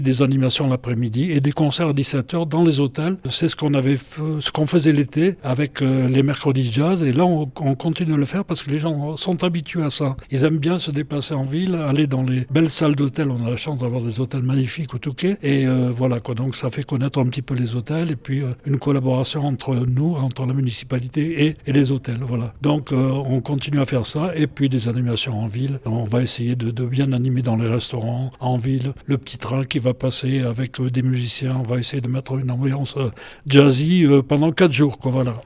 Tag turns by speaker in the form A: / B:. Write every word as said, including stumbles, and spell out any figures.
A: des animations l'après-midi et des concerts à dix-sept heures dans les hôtels. C'est ce qu'on avait, f- ce qu'on faisait l'été avec euh, les mercredis jazz, et là on, on continue de le faire parce que les gens sont habitués à ça. Ils aiment bien se déplacer en ville, aller dans les belles salles d'hôtel. On a la chance d'avoir des hôtels magnifiques au Touquet, et euh, voilà quoi. Donc ça fait connaître un petit peu les hôtels, et puis euh, une collaboration entre nous, entre la municipalité et, et les hôtels. Voilà. Donc euh, on continue à faire ça, et puis des animations en ville. On va essayer de, de bien animer dans les restaurants en ville. Le petit train qui va passer avec euh, des musiciens. On va essayer de mettre une ambiance euh, jazzy euh, pendant quatre jours, quoi. Voilà.